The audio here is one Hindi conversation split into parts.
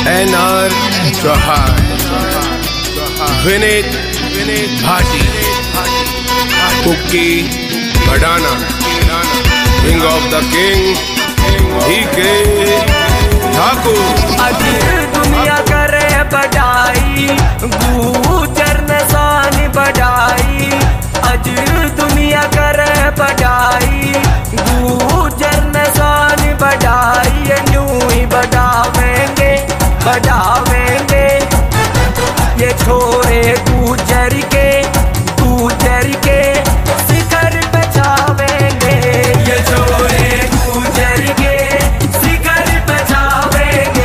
NR Chauhan, Vineet Bhati, Kuki Bhadana, king of the king DK Thakur. आज दुनिया करे बढ़ाई, गुजर ने शान बढ़ाई। आज दुनिया करे बढ़ाई, गुजर ने शान बढ़ाई। यूं ही बढ़ावेंगे बढ़ावेंगे ये छोरे गुजर के शिखर पे छावेंगे। ये छोरे गुजर के शिखर पे छावेंगे।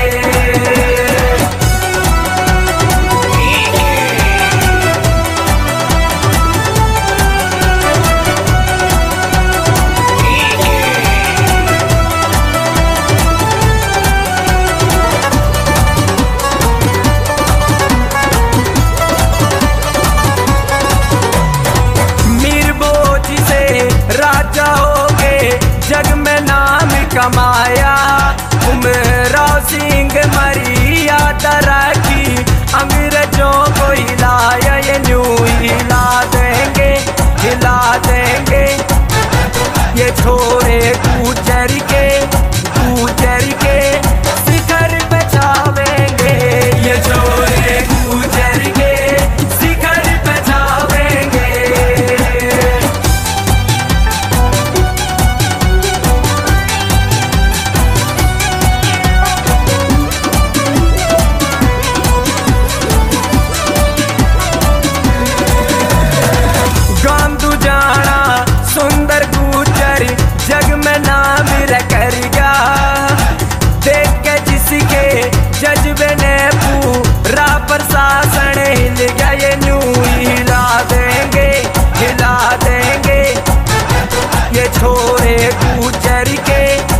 राजा होगे जग में नाम कमाया। उमराव सिंह मरिया तरक्की अंग्रेजों को हिलाया। ये न्यू हिला देंगे ये छोरे गुजर के शिखर पे छावेंगे। ये छोरे गुजर के शिखर पे छावेंगे। सुंदर गुजर जग में नाम रखेगा। देख के जिसके जज्बे ने पूरा प्रशासन हिल गया। ये न्यू हिला देंगे ये छोरे गुजर के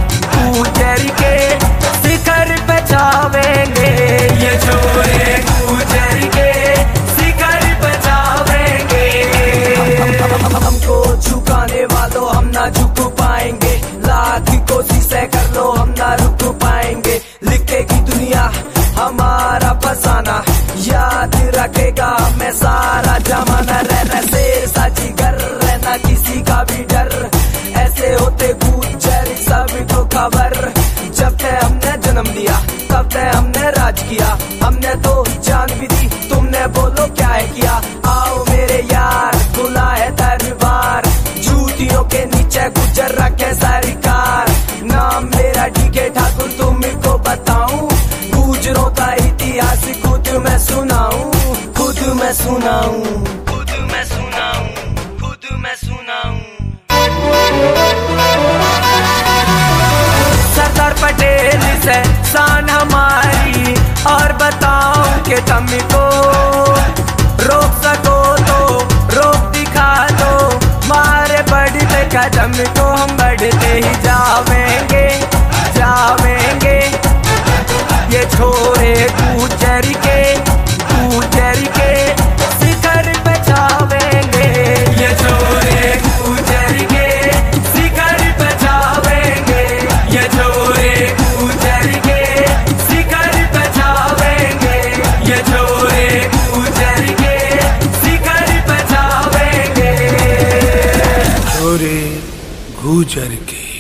शिखर पे छावेंगे। ये छोरे गुजर के शिखर पे छावेंगे। हमको झुकाने वालों हम ना झुक पाएंगे। लाख कोशिशें कर लो हम ना रुक पाएंगे। लिखेगी दुनिया हमारा फसाना, याद रखेगा मैं सारा जमाना। रहना शेर साजी घर, रहना किसी का भी डर। ऐसे होते गुजर सबको खबर। जब से हमने जन्म लिया तब से हमने राज किया। हमने तो जान भी दी, तुमने बोलो क्या है किया। आओ मेरे यार खुला है दरबार। जूतियों के नीचे गुजर रखे सरकार। नाम मेरा DK ठाकुर तुमको बताऊं। गुजरों का इतिहास खुद मैं सुनाऊं। सरदार पटेल से शान हमारी, और बताऊं कि तुमको रोक सको तो रोक दिखा दो। मारे बढ़ते कदम को हम बढ़ते ही जावेंगे। ये छोरे गुजर के शिखर पे छावेंगे। ये छोरे गुजर के शिखर पे छावेंगे। ये छोरे गुजर के शिखर पे छावेंगे। ये छोरे गुजर के शिखर पे छावेंगे। छोरे गुजर के